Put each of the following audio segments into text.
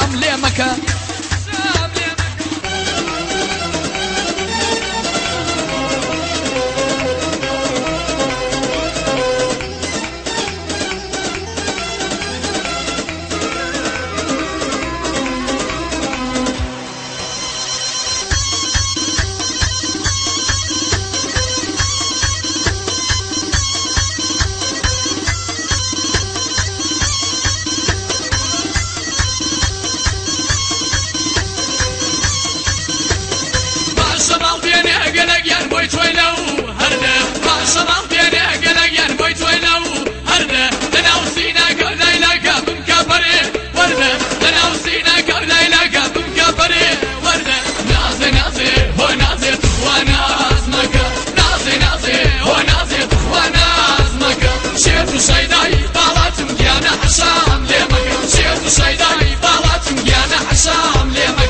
حەشام لێ مەکە شمال بيني قلق ين بوي تويلو هرده ما شمال بيني قلق ين بوي تويلو هرده انا وسينا كليلك بمكبري ورده انا وسينا كليلك بمكبري ورده نازي نازي هو نازي تخوانا ازمك نازي نازي هو نازي تخوانا ازمك شيت وشيداي بالاتم يانا حشام ليمك شيت وشيداي بالاتم يانا حشام ليمك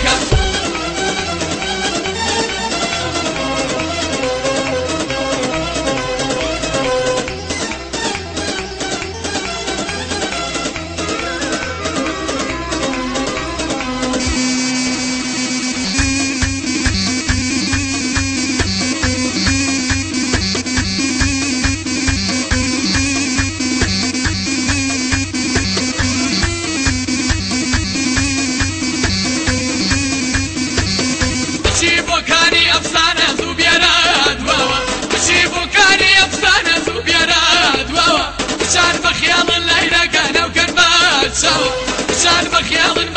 بوكاني أفسانة زوبيرات واوا بشي بوكاني أفسانة زوبيرات واوا بشان بخيال الليلة كانوا كربات شوا بشان بخيال